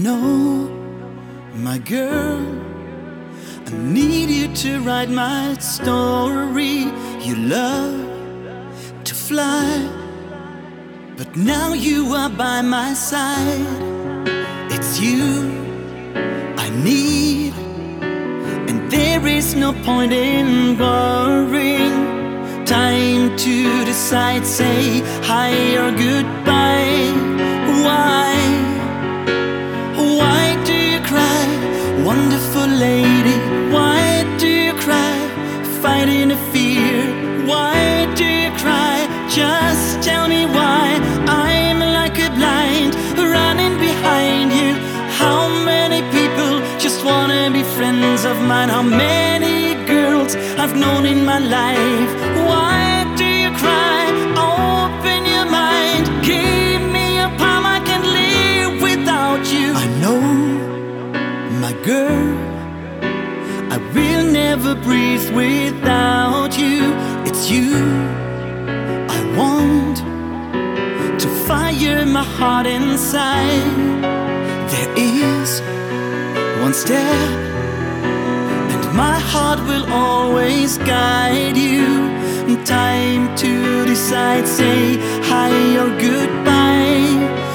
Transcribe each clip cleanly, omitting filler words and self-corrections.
know, my girl, I need you to write my story. You love to fly, but now you are by my side. It's you I need, and there is no point in worrying. Time to decide, say hi or goodbye. Why do you cry, wonderful lady? Why do you cry, fighting a fear? Why do you cry? Just tell me why. I'm like a blind running behind you. How many people just wanna be friends of mine? How many girls I've known in my life? Why do you cry? Open your mind, give me a palm, I can live without you. I know, my girl, I will never breathe without you. It's you I want to fire my heart inside. There is one step, and my heart will always guide you. Time to decide, say hi or goodbye.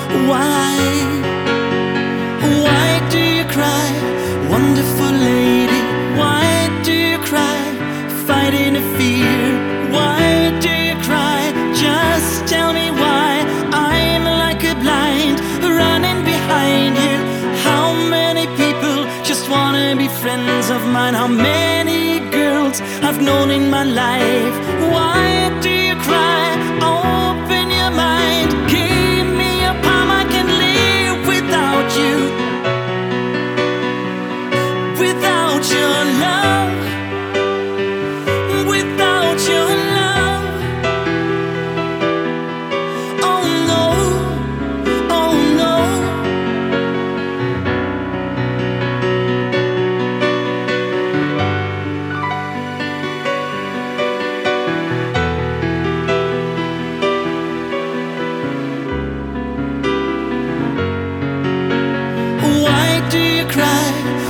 Why do you cry, wonderful lady? Why do you cry, fighting a fear? Why do you cry? Just tell me why. I'm like a blind running behind you. How many people just wanna be friends of mine? How many girls I've known in my life? Why do you cry? Open your mind, give me a palm, I can live without you. Without your love, without your love. Oh no, oh no. Why do you cry,